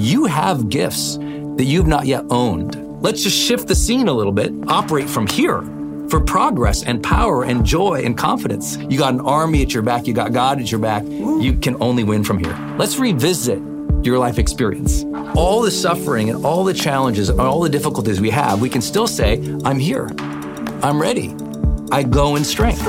you have gifts that you've not yet owned. Let's just shift the scene a little bit, operate from here for progress and power and joy and confidence. You got an army at your back, you got God at your back. You can only win from here. Let's revisit your life experience. All the suffering and all the challenges and all the difficulties we have, we can still say, I'm here, I'm ready, I go in strength.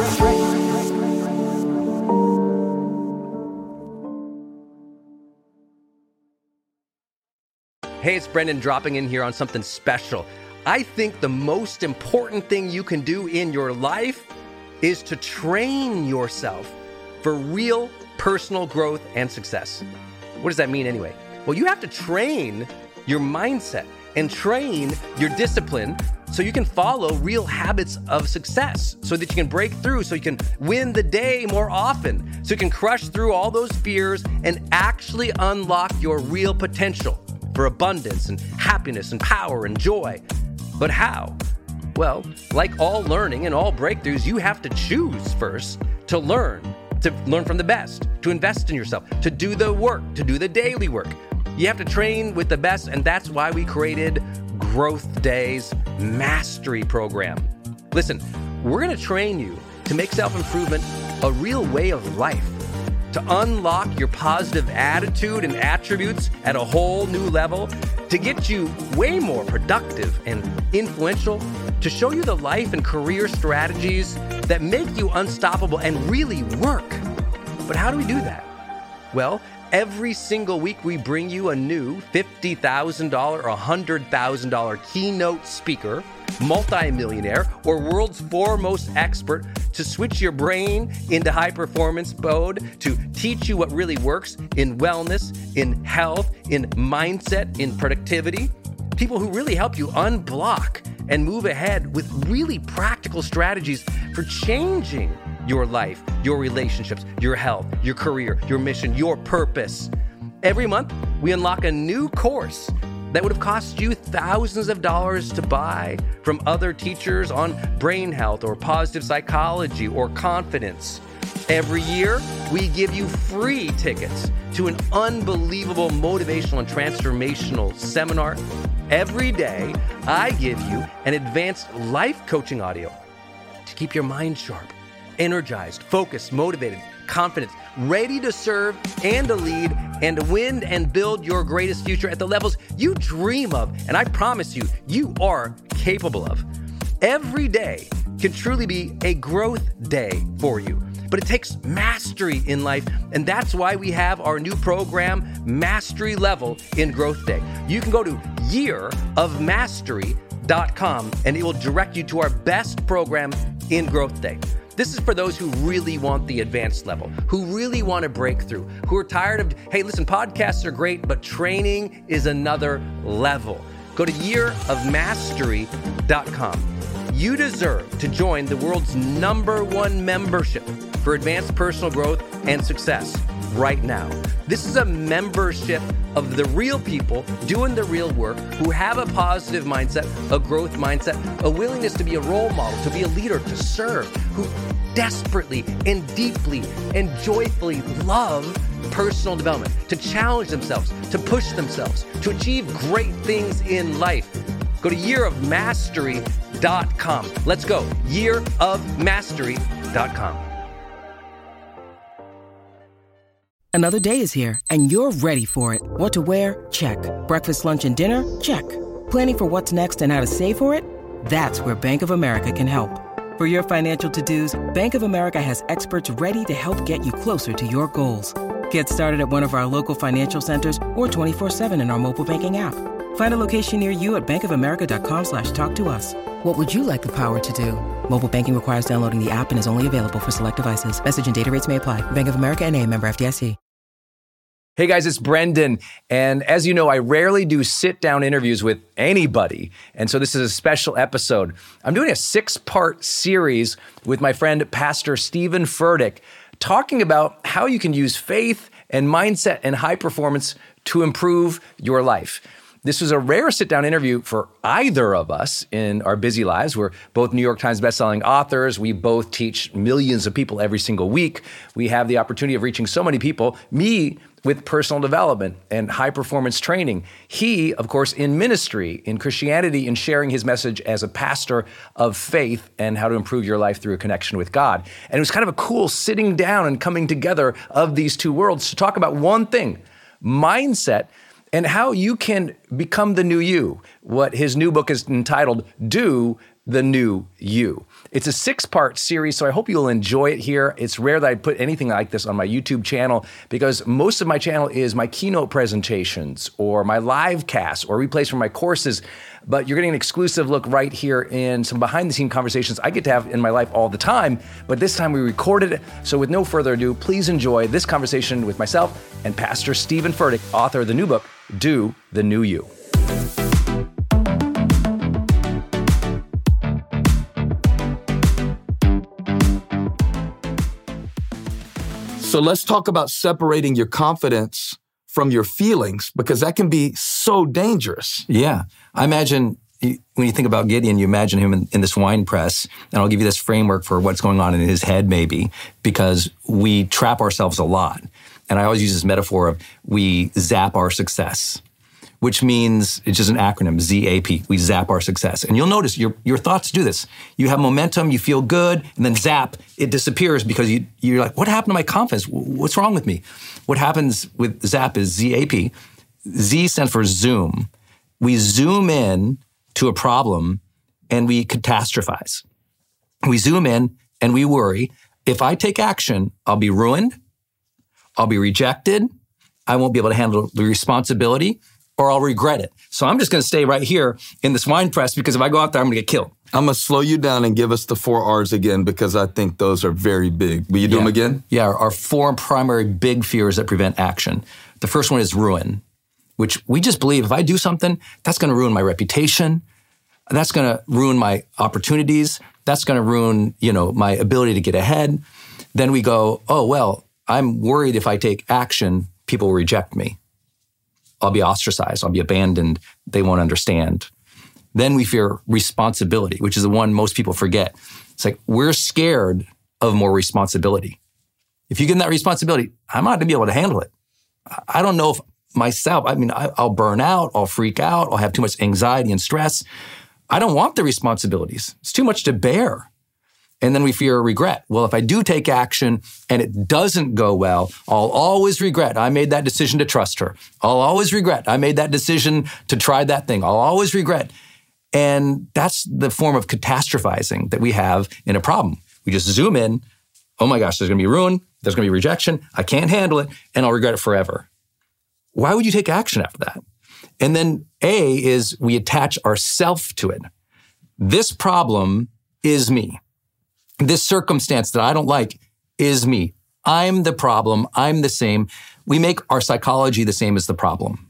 Hey, it's Brendan dropping in here on something special. I think the most important thing you can do in your life is to train yourself for real personal growth and success. What does that mean anyway? Well, you have to train your mindset and train your discipline so you can follow real habits of success, so that you can break through, so you can win the day more often, so you can crush through all those fears and actually unlock your real potential for abundance and happiness and power and joy. But how? Well, like all learning and all breakthroughs, you have to choose first to learn from the best, to invest in yourself, to do the work, to do the daily work. You have to train with the best, and that's why we created Growth Day's Mastery Program. Listen, we're gonna train you to make self-improvement a real way of life, to unlock your positive attitude and attributes at a whole new level, to get you way more productive and influential, to show you the life and career strategies that make you unstoppable and really work. But how do we do that? Well, every single week we bring you a new $50,000 or $100,000 keynote speaker, multimillionaire, or world's foremost expert to switch your brain into high performance mode, to teach you what really works in wellness, in health, in mindset, in productivity. People who really help you unblock and move ahead with really practical strategies for changing your life, your relationships, your health, your career, your mission, your purpose. Every month, we unlock a new course that would have cost you thousands of dollars to buy from other teachers on brain health or positive psychology or confidence. Every year, we give you free tickets to an unbelievable motivational and transformational seminar. Every day, I give you an advanced life coaching audio to keep your mind sharp, energized, focused, motivated, confident, ready to serve and to lead and to win and build your greatest future at the levels you dream of. And I promise you, you are capable of. Every day can truly be a growth day for you. But it takes mastery in life, and that's why we have our new program, Mastery Level in Growth Day. You can go to yearofmastery.com, and it will direct you to our best program in Growth Day. This is for those who really want the advanced level, who really want to break through, who are tired of, hey, listen, podcasts are great, but training is another level. Go to yearofmastery.com. You deserve to join the world's #1 membership for advanced personal growth and success right now. This is a membership of the real people doing the real work, who have a positive mindset, a growth mindset, a willingness to be a role model, to be a leader, to serve, who desperately and deeply and joyfully love personal development, to challenge themselves, to push themselves, to achieve great things in life. Go to yearofmastery.com. Let's go. yearofmastery.com. Another day is here, and you're ready for it. What to wear? Check. Breakfast, lunch, and dinner? Check. Planning for what's next and how to save for it? That's where Bank of America can help. For your financial to-dos, Bank of America has experts ready to help get you closer to your goals. Get started at one of our local financial centers or 24/7 in our mobile banking app. Find a location near you at bankofamerica.com/talktous. What would you like the power to do? Mobile banking requires downloading the app and is only available for select devices. Message and data rates may apply. Bank of America NA, member FDIC. Hey guys, it's Brendan. And as you know, I rarely do sit-down interviews with anybody. And so this is a special episode. I'm doing a 6-part series with my friend, Pastor Steven Furtick, talking about how you can use faith and mindset and high performance to improve your life. This was a rare sit-down interview for either of us in our busy lives. We're both New York Times bestselling authors. We both teach millions of people every single week. We have the opportunity of reaching so many people, me with personal development and high performance training. He, of course, in ministry, in Christianity, in sharing his message as a pastor of faith and how to improve your life through a connection with God. And it was kind of a cool sitting down and coming together of these two worlds to talk about one thing, mindset, and how you can become the new you. What his new book is entitled, Do the New You. It's a 6-part series, so I hope you'll enjoy it here. It's rare that I put anything like this on my YouTube channel because most of my channel is my keynote presentations or my live casts or replays from my courses, but you're getting an exclusive look right here in some behind-the-scenes conversations I get to have in my life all the time, but this time we recorded it. So with no further ado, please enjoy this conversation with myself and Pastor Steven Furtick, author of the new book, Do the New You. So let's talk about separating your confidence from your feelings, because that can be so dangerous. Yeah. I imagine when you think about Gideon, you imagine him in this wine press, and I'll give you this framework for what's going on in his head maybe, because we trap ourselves a lot. And I always use this metaphor of we zap our success, which means it's just an acronym, ZAP. We zap our success. And you'll notice your thoughts do this. You have momentum, you feel good, and then zap, it disappears because you're like, what happened to my confidence? What's wrong with me? What happens with zap is ZAP. Z stands for zoom. We zoom in to a problem and we catastrophize. We zoom in and we worry, if I take action, I'll be ruined, I'll be rejected, I won't be able to handle the responsibility, or I'll regret it. So I'm just going to stay right here in this wine press because if I go out there, I'm going to get killed. I'm going to slow you down and give us the 4 R's again because I think those are very big. Will you do them again? Yeah, our 4 primary big fears that prevent action. The first one is ruin, which we just believe if I do something, that's going to ruin my reputation. That's going to ruin my opportunities. That's going to ruin, my ability to get ahead. Then we go, oh, well, I'm worried if I take action, people will reject me. I'll be ostracized, I'll be abandoned, they won't understand. Then we fear responsibility, which is the one most people forget. It's like, we're scared of more responsibility. If you give them that responsibility, I'm not going to be able to handle it. I don't know if myself, I'll burn out, I'll freak out, I'll have too much anxiety and stress. I don't want the responsibilities. It's too much to bear. And then we fear regret. Well, if I do take action and it doesn't go well, I'll always regret I made that decision to trust her. I'll always regret I made that decision to try that thing. I'll always regret. And that's the form of catastrophizing that we have in a problem. We just zoom in. Oh my gosh, there's going to be ruin. There's going to be rejection. I can't handle it. And I'll regret it forever. Why would you take action after that? And then A is we attach ourself to it. This problem is me. This circumstance that I don't like is me. I'm the problem. I'm the same. We make our psychology the same as the problem.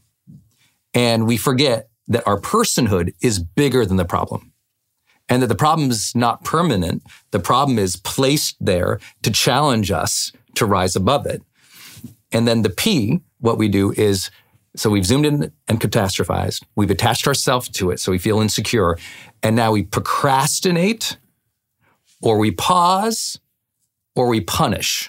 And we forget that our personhood is bigger than the problem. And that the problem is not permanent. The problem is placed there to challenge us to rise above it. And then the P, what we do is, so we've zoomed in and catastrophized. We've attached ourselves to it, so we feel insecure. And now we procrastinate, or we pause, or we punish.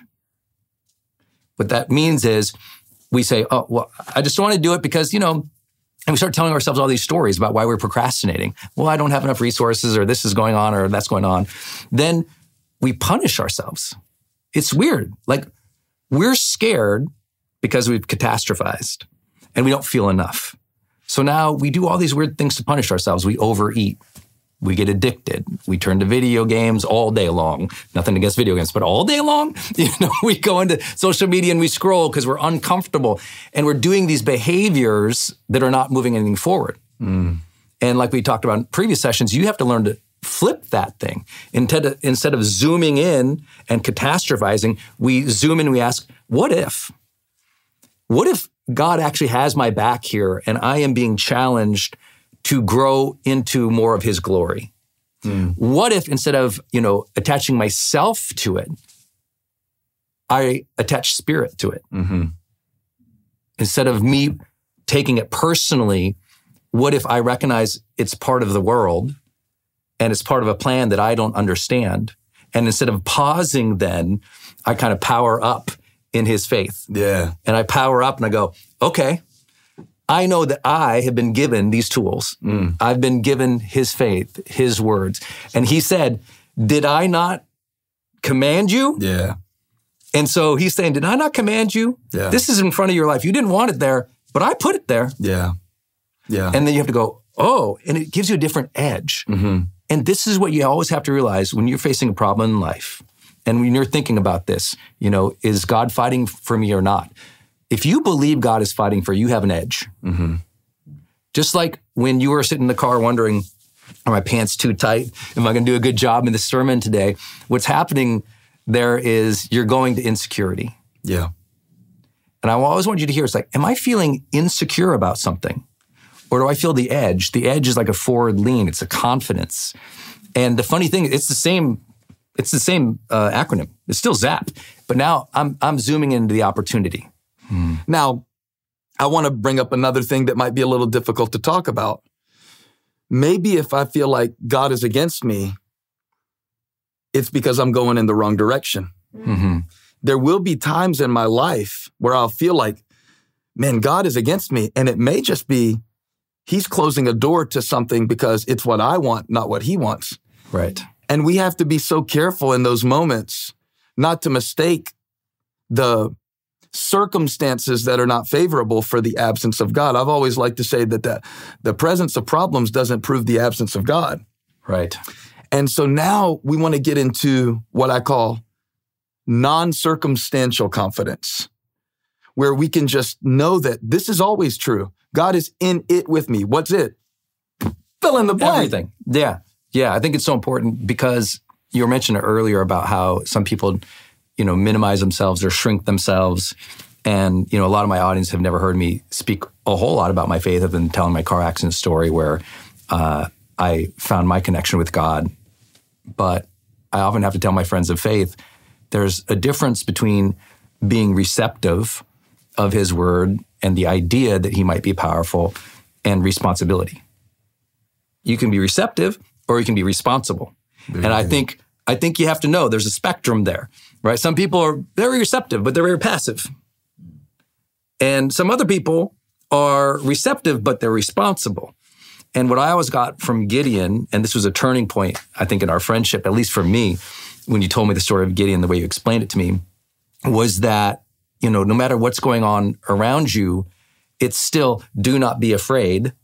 What that means is we say, oh, well, I just don't want to do it because, and we start telling ourselves all these stories about why we're procrastinating. Well, I don't have enough resources, or this is going on, or that's going on. Then we punish ourselves. It's weird. Like, we're scared because we've catastrophized and we don't feel enough. So now we do all these weird things to punish ourselves. We overeat. We get addicted. We turn to video games all day long. Nothing against video games, but all day long, we go into social media and we scroll because we're uncomfortable. And we're doing these behaviors that are not moving anything forward. And like we talked about in previous sessions, you have to learn to flip that thing. Instead of zooming in and catastrophizing, we zoom in and we ask, what if? What if God actually has my back here and I am being challenged to grow into more of his glory? What if instead of, attaching myself to it, I attach spirit to it? Instead of me taking it personally, what if I recognize it's part of the world and it's part of a plan that I don't understand? And instead of pausing then, I kind of power up in his faith. Yeah. And I power up and I go, okay, I know that I have been given these tools. I've been given his faith, his words. And he said, did I not command you? Yeah. And so he's saying, did I not command you? Yeah. This is in front of your life. You didn't want it there, but I put it there. Yeah. Yeah. And then you have to go, oh, and it gives you a different edge. And this is what you always have to realize when you're facing a problem in life. And when you're thinking about this, is God fighting for me or not? If you believe God is fighting for you, you have an edge. Just like when you were sitting in the car wondering, are my pants too tight? Am I going to do a good job in the sermon today? What's happening there is you're going to insecurity. Yeah. And I always want you to hear, it's like, am I feeling insecure about something? Or do I feel the edge? The edge is like a forward lean. It's a confidence. And the funny thing, it's the same acronym. It's still ZAP. But now I'm zooming into the opportunity. Now, I want to bring up another thing that might be a little difficult to talk about. Maybe if I feel like God is against me, it's because I'm going in the wrong direction. There will be times in my life where I'll feel like, man, God is against me. And it may just be he's closing a door to something because it's what I want, not what he wants. Right. And we have to be so careful in those moments not to mistake the circumstances that are not favorable for the absence of God. I've always liked to say that the presence of problems doesn't prove the absence of God. Right. And so now we want to get into what I call non-circumstantial confidence, where we can just know that this is always true. God is in it with me. What's it? Fill in the blank. Everything. Yeah. Yeah. I think it's so important because you were mentioning earlier about how some people, minimize themselves or shrink themselves. And, a lot of my audience have never heard me speak a whole lot about my faith. I've been telling my car accident story where I found my connection with God. But I often have to tell my friends of faith, there's a difference between being receptive of his word and the idea that he might be powerful and responsibility. You can be receptive or you can be responsible. And I think you have to know there's a spectrum there, right? Some people are very receptive, but they're very passive. And some other people are receptive, but they're responsible. And what I always got from Gideon, and this was a turning point, I think, in our friendship, at least for me, when you told me the story of Gideon, the way you explained it to me, was that, no matter what's going on around you, it's still do not be afraid.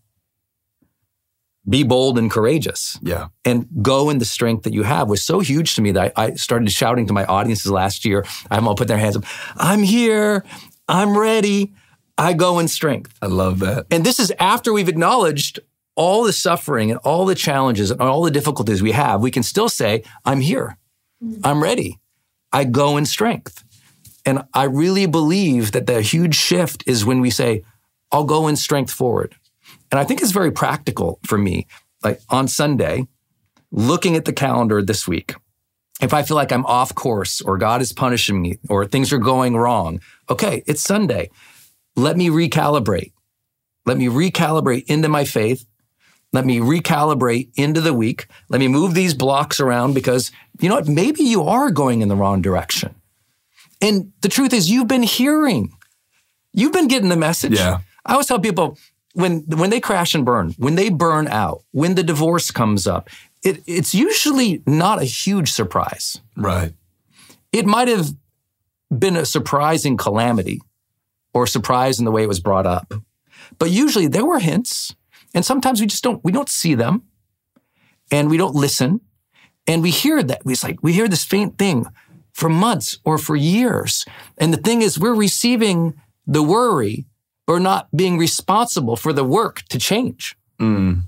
Be bold and courageous. Yeah. And go in the strength that you have was so huge to me that I started shouting to my audiences last year. I have them all put their hands up. I'm here. I'm ready. I go in strength. I love that. And this is after we've acknowledged all the suffering and all the challenges and all the difficulties we have. We can still say, I'm here. I'm ready. I go in strength. And I really believe that the huge shift is when we say, I'll go in strength forward. And I think it's very practical for me. Like on Sunday, looking at the calendar this week, if I feel like I'm off course or God is punishing me or things are going wrong, okay, it's Sunday. Let me recalibrate. Let me recalibrate into my faith. Let me recalibrate into the week. Let me move these blocks around because, you know what, maybe you are going in the wrong direction. And the truth is you've been hearing. You've been getting the message. Yeah. I always tell people, when they crash and burn, when they burn out, when the divorce comes up, it's usually not a huge surprise. Right. It might have been a surprising calamity or a surprise in the way it was brought up. But usually there were hints, and sometimes we don't see them, and we don't listen, and we hear that. We hear this faint thing for months or for years. And the thing is, we're receiving the worry or not being responsible for the work to change. And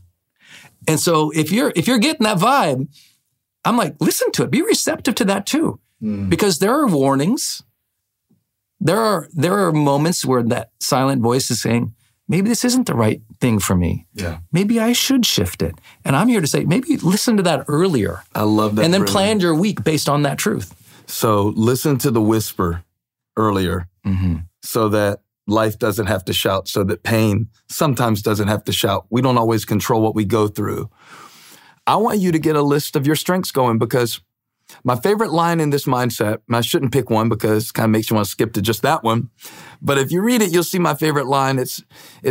so if you're getting that vibe, I'm like, listen to it. Be receptive to that too. Because there are warnings. There are moments where that silent voice is saying, maybe this isn't the right thing for me. Yeah. Maybe I should shift it. And I'm here to say, maybe listen to that earlier. I love that. And then brilliant. plan your week based on that truth. So listen to the whisper earlier so that life doesn't have to shout, so that pain sometimes doesn't have to shout. We don't always control what we go through. I want you to get a list of your strengths going because My favorite line in this mindset, and I shouldn't pick one because it kind of makes you want to skip to just that one. But if you read it, you'll see my favorite line. It's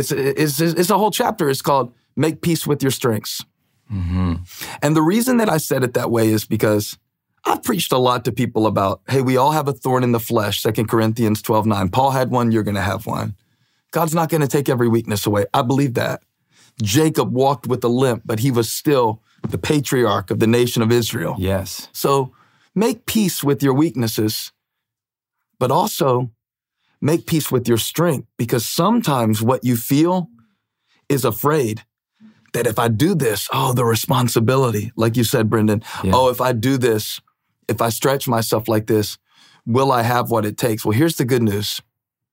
a whole chapter. It's called Make Peace with Your Strengths. Mm-hmm. And the reason that I said it that way is because I've preached a lot to people about, hey, we all have a thorn in the flesh, 2 Corinthians 12:9. Paul had one, you're going to have one. God's not going to take every weakness away. I believe that. Jacob walked with a limp, but he was still the patriarch of the nation of Israel. Yes. So make peace with your weaknesses, but also make peace with your strength, because sometimes what you feel is afraid that if I do this, the responsibility, like you said, Brendan, if I do this, if I stretch myself like this, will I have what it takes? Well, here's the good news.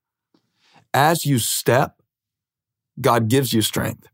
As you step, God gives you strength.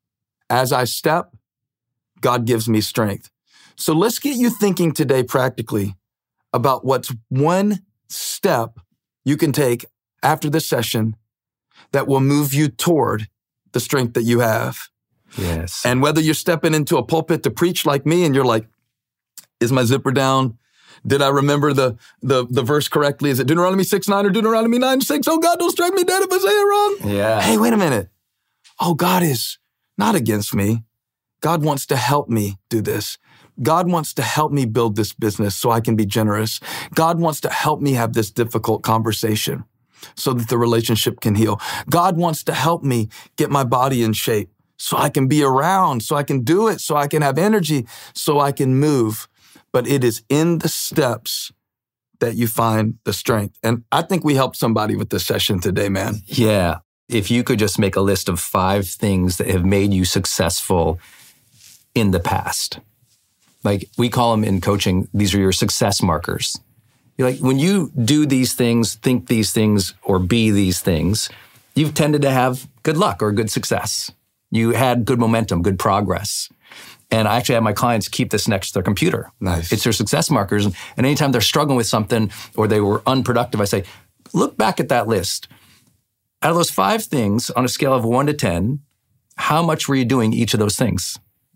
As I step, God gives me strength. So let's get you thinking today practically about what's one step you can take after this session that will move you toward the strength that you have. Yes. And whether you're stepping into a pulpit to preach like me and you're like, is my zipper down? Did I remember the verse correctly? Is it Deuteronomy 6:9 or Deuteronomy 9:6? Oh, God, don't strike me dead if I say it wrong. Yeah. Hey, wait a minute. Oh, God is not against me. God wants to help me do this. God wants to help me build this business so I can be generous. God wants to help me have this difficult conversation so that the relationship can heal. God wants to help me get my body in shape so I can be around, so I can do it, so I can have energy, so I can move. But it is in the steps that you find the strength. And I think we helped somebody with this session today, man. Yeah. If you could just make a list of 5 things that have made you successful in the past. Like we call them in coaching, these are your success markers. You're like, when you do these things, think these things, or be these things, you've tended to have good luck or good success. You had good momentum, good progress. And I actually have my clients keep this next to their computer. Nice. It's their success markers. And anytime they're struggling with something or they were unproductive, I say, look back at that list. Out of those 5 things on a scale of 1 to 10, how much were you doing each of those things?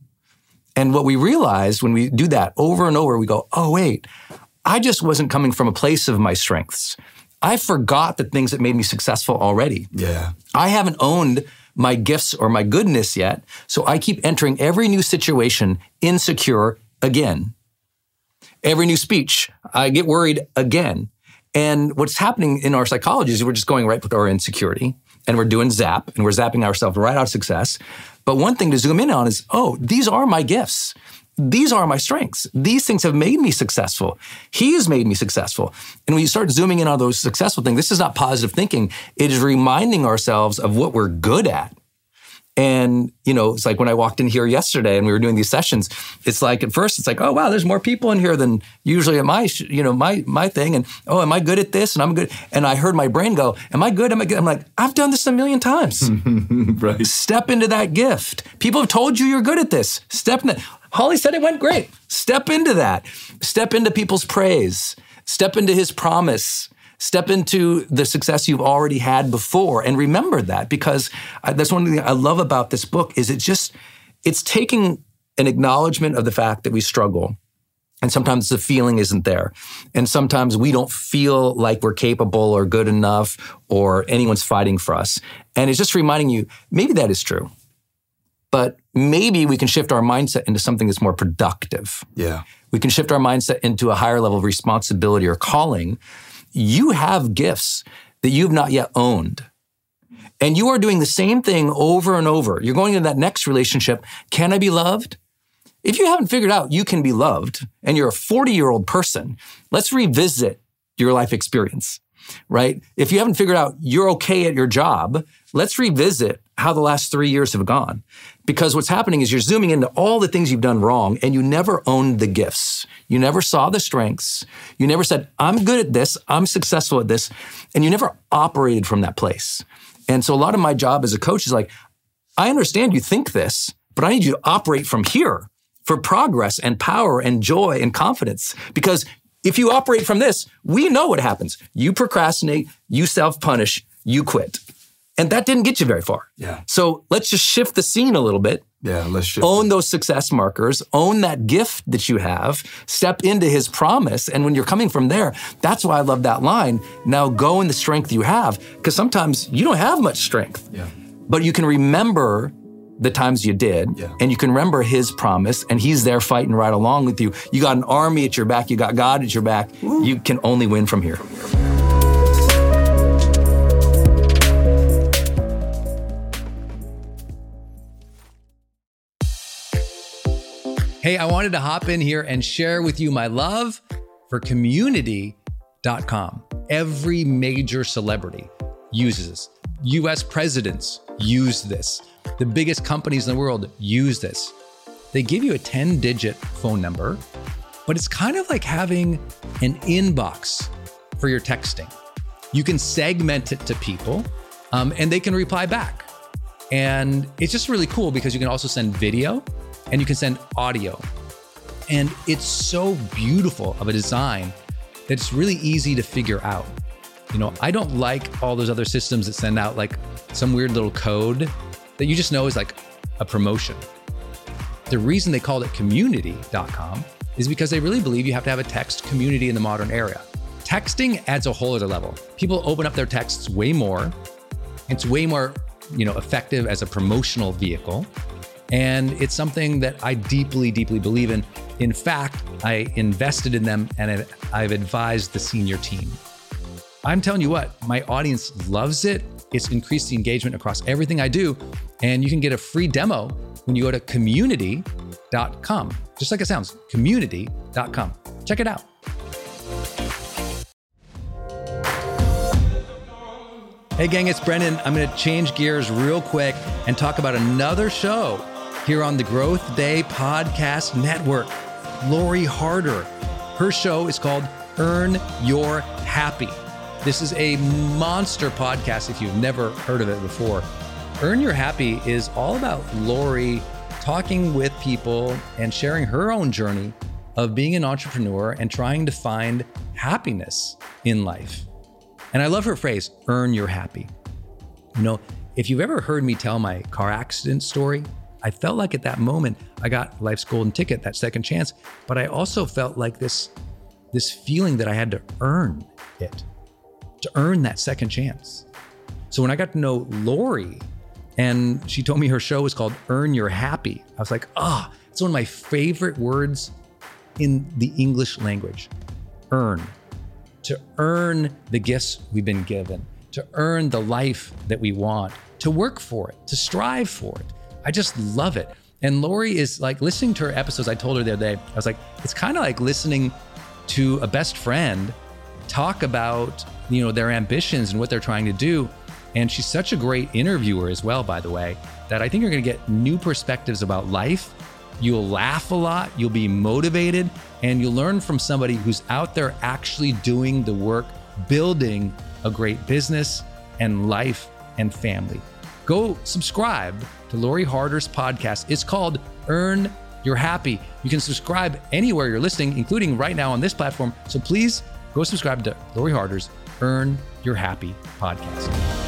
And what we realize when we do that over and over, we go, oh, wait, I just wasn't coming from a place of my strengths. I forgot the things that made me successful already. Yeah. I haven't owned my gifts or my goodness yet, so I keep entering every new situation insecure again. Every new speech, I get worried again. And what's happening in our psychology is we're just going right with our insecurity, and we're doing zap, and we're zapping ourselves right out of success. But one thing to zoom in on is, these are my gifts. These are my strengths. These things have made me successful. He has made me successful. And when you start zooming in on those successful things, this is not positive thinking. It is reminding ourselves of what we're good at. And, it's like when I walked in here yesterday and we were doing these sessions, it's like, at first it's like, oh, wow, there's more people in here than usually at my thing. And, am I good at this? And I'm good. And I heard my brain go, am I good? Am I good? I'm like, I've done this a million times. Right. Step into that gift. People have told you you're good at this. Step in that. Holly said it went great. Step into that. Step into people's praise. Step into his promise. Step into the success you've already had before, and remember that, because that's one thing I love about this book is it's taking an acknowledgement of the fact that we struggle, and sometimes the feeling isn't there, and sometimes we don't feel like we're capable or good enough or anyone's fighting for us, and it's just reminding you maybe that is true, but maybe we can shift our mindset into something that's more productive. Yeah, we can shift our mindset into a higher level of responsibility or calling. You have gifts that you've not yet owned. And you are doing the same thing over and over. You're going into that next relationship. Can I be loved? If you haven't figured out you can be loved and you're a 40-year-old person, let's revisit your life experience, right? If you haven't figured out you're okay at your job, let's revisit how the last 3 years have gone. Because what's happening is you're zooming into all the things you've done wrong and you never owned the gifts. You never saw the strengths. You never said, I'm good at this, I'm successful at this. And you never operated from that place. And so a lot of my job as a coach is like, I understand you think this, but I need you to operate from here for progress and power and joy and confidence. Because if you operate from this, we know what happens. You procrastinate, you self-punish, you quit. And that didn't get you very far. Yeah. So let's just shift the scene a little bit Yeah, let's shift. Own those success markers, own that gift that you have, step into his promise. And when you're coming from there, that's why I love that line. Now go in the strength you have, because sometimes you don't have much strength, but you can remember the times you did, and you can remember his promise, and he's there fighting right along with you. You got an army at your back, you got God at your back. Woo. You can only win from here. Hey, I wanted to hop in here and share with you my love for Community.com. Every major celebrity uses this. US presidents use this. The biggest companies in the world use this. They give you a 10-digit phone number, but it's kind of like having an inbox for your texting. You can segment it to people, and they can reply back. And it's just really cool because you can also send video and you can send audio. And it's so beautiful of a design that it's really easy to figure out. You know, I don't like all those other systems that send out like some weird little code that you just know is like a promotion. The reason they called it Community.com is because they really believe you have to have a text community in the modern era. Texting adds a whole other level. People open up their texts way more. It's way more, effective as a promotional vehicle. And it's something that I deeply, deeply believe in. In fact, I invested in them and I've advised the senior team. I'm telling you what, my audience loves it. It's increased the engagement across everything I do. And you can get a free demo when you go to Community.com. Just like it sounds, Community.com. Check it out. Hey gang, it's Brendan. I'm gonna change gears real quick and talk about another show here on the Growth Day Podcast Network. Lori Harder. Her show is called Earn Your Happy. This is a monster podcast if you've never heard of it before. Earn Your Happy is all about Lori talking with people and sharing her own journey of being an entrepreneur and trying to find happiness in life. And I love her phrase, earn your happy. If you've ever heard me tell my car accident story, I felt like at that moment, I got life's golden ticket, that second chance, but I also felt like this feeling that I had to earn it, to earn that second chance. So when I got to know Lori and she told me her show was called Earn Your Happy, I was like, it's one of my favorite words in the English language, earn. To earn the gifts we've been given, to earn the life that we want, to work for it, to strive for it. I just love it. And Lori is like, listening to her episodes, I told her the other day, I was like, it's kind of like listening to a best friend talk about, their ambitions and what they're trying to do. And she's such a great interviewer as well, by the way, that I think you're going to get new perspectives about life. You'll laugh a lot, you'll be motivated, and you'll learn from somebody who's out there actually doing the work, building a great business and life and family. Go subscribe to Lori Harder's podcast. It's called Earn Your Happy. You can subscribe anywhere you're listening, including right now on this platform. So please go subscribe to Lori Harder's Earn Your Happy podcast.